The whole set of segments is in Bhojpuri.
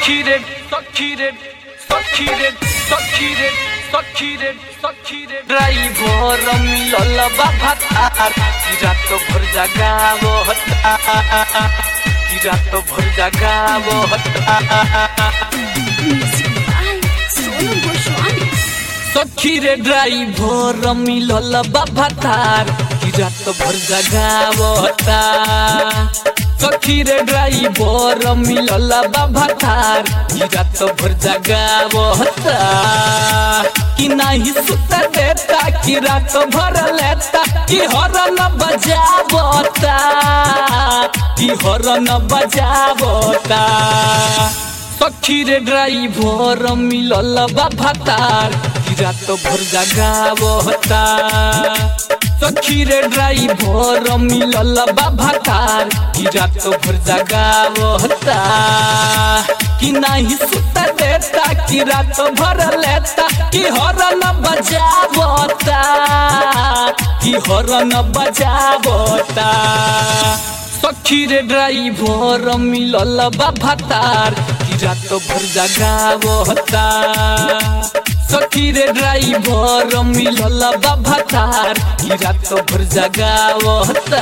succeeded, succeeded, succeeded, succeeded, succeeded, succeeded. Driver मिलल बा भातार कि रात भर जगावता कि रात भर जगावता सखी रे ड्राइवर मिलल बा भातार कि रात भर जगावता सखी रे ड्राइवर मिलल बा भातार कि रात भर जगावता कि नहीं सुता देता कि रात भर लेता कि हॉर्न बजावता कि हॉर्न बजावता सखी रे ड्राइवर मिलल बा भातार कि रात भर जगावता सखी रे ड्राइवर मिलल बा भातार कि रात भर जगावता कि नहीं सुता देता कि रात भर लेता कि हॉर्न बजावता कि हॉर्न बजावता सखी रे ड्राइवर मिलल बा भातार कि रात भर जगावता सखी रे ड्राइवर मिलल बा भातार कि रात भर जगावता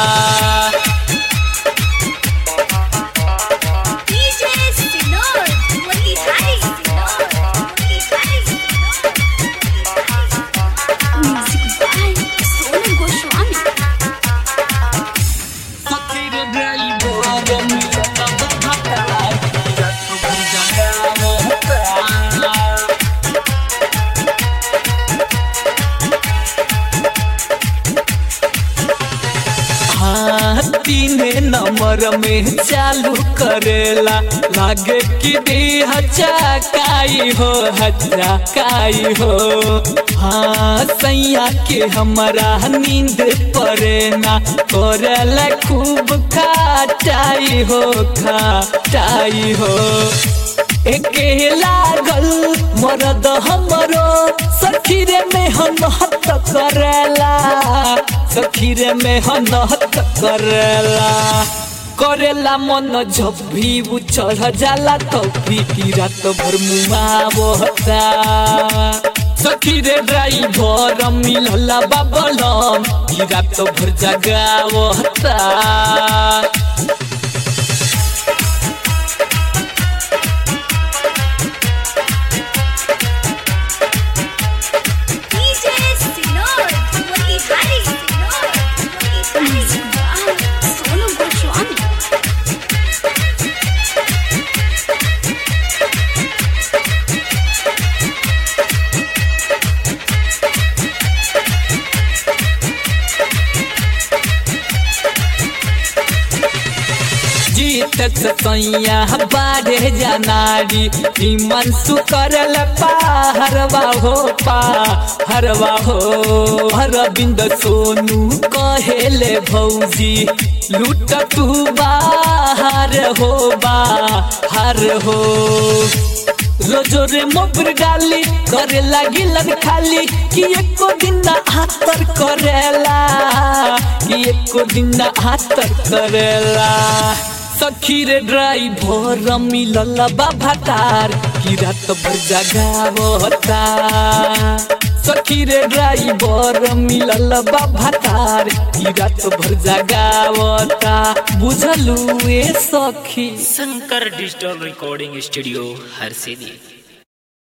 तीने नंबर में चालू करेला लागे कि देह चकाई हो हचकाई हो हाँ सैया के हमारा नींद परे ना करेला खूब खाटाई हो खाटाई हो एके लागल मरद हमरो सखी रे मेहनत करेला सखी रे मेहनत करेला करेला मन जब भी वो चढ़ जाला तो भी रात भर मुआवता सखी रे ड्राइवर मिलल बा बलम कि रात भर जगावता सैया बाढ़े जनारी मन सुकरल पाहरवा हो अरविंद सोनू कहेले भौजी लूट तू बाहर हो रोजो रे मोबर डाली करे लगिलन खाली कि एको दिन हाथर करेला कि एको दिन हाथर करेला सखी रे ड्राइवर मिलल बा भातार कि रात भर जगावता सखी रे ड्राइवर मिलल बा भातार कि रात भर जगावता बुझलू ए सखी Shankar digital recording studio Harsiddhi.